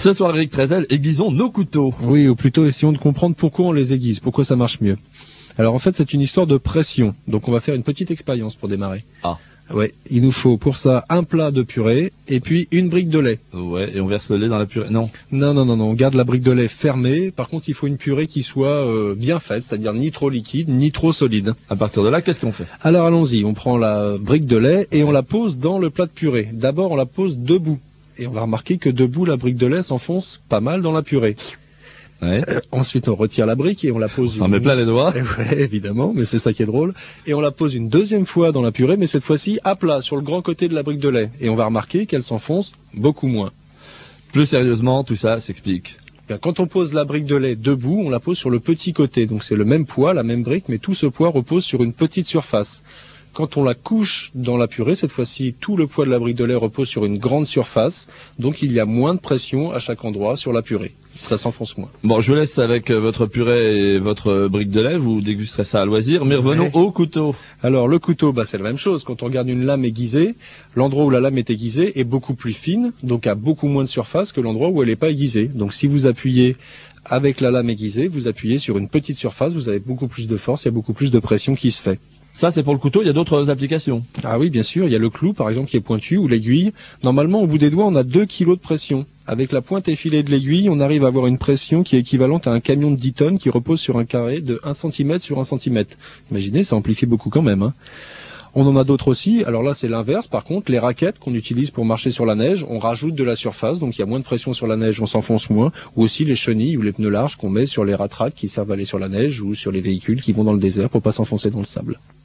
Ce soir, Eric Trezel, aiguisons nos couteaux. Oui, ou plutôt essayons de comprendre pourquoi on les aiguise, pourquoi ça marche mieux. Alors en fait, c'est une histoire de pression. Donc on va faire une petite expérience pour démarrer. Ah. Ouais, il nous faut pour ça un plat de purée et puis une brique de lait. Ouais, et on verse le lait dans la purée. Non. Non, on garde la brique de lait fermée. Par contre, il faut une purée qui soit bien faite, c'est-à-dire ni trop liquide, ni trop solide. À partir de là, qu'est-ce qu'on fait? Alors allons-y, on prend la brique de lait et on la pose dans le plat de purée. D'abord, on la pose debout. Et on va remarquer que debout, la brique de lait s'enfonce pas mal dans la purée. Ouais. Ensuite, on retire la brique et on la pose... Ça en met plein les doigts. Ouais, évidemment, mais c'est ça qui est drôle. Et on la pose une deuxième fois dans la purée, mais cette fois-ci à plat, sur le grand côté de la brique de lait. Et on va remarquer qu'elle s'enfonce beaucoup moins. Plus sérieusement, tout ça s'explique. Bien, quand on pose la brique de lait debout, on la pose sur le petit côté. Donc c'est le même poids, la même brique, mais tout ce poids repose sur une petite surface. Quand on la couche dans la purée, cette fois-ci, tout le poids de la brique de lait repose sur une grande surface. Donc il y a moins de pression à chaque endroit sur la purée. Ça s'enfonce moins. Bon, je vous laisse avec votre purée et votre brique de lait. Vous dégusterez ça à loisir. Mais revenons au couteau. Alors le couteau, c'est la même chose. Quand on regarde une lame aiguisée, l'endroit où la lame est aiguisée est beaucoup plus fine, donc a beaucoup moins de surface que l'endroit où elle n'est pas aiguisée. Donc si vous appuyez avec la lame aiguisée, vous appuyez sur une petite surface, vous avez beaucoup plus de force, il y a beaucoup plus de pression qui se fait. Ça, c'est pour le couteau. Il y a d'autres applications. Ah oui, bien sûr. Il y a le clou, par exemple, qui est pointu, ou l'aiguille. Normalement, au bout des doigts, on a 2 kilos de pression. Avec la pointe effilée de l'aiguille, on arrive à avoir une pression qui est équivalente à un camion de 10 tonnes qui repose sur un carré de 1 cm sur 1 cm. Imaginez, ça amplifie beaucoup quand même, hein. On en a d'autres aussi. Alors là, c'est l'inverse. Par contre, les raquettes qu'on utilise pour marcher sur la neige, on rajoute de la surface. Donc, il y a moins de pression sur la neige, on s'enfonce moins. Ou aussi les chenilles ou les pneus larges qu'on met sur les ratraques qui servent à aller sur la neige ou sur les véhicules qui vont dans le désert pour pas s'enfoncer dans le sable.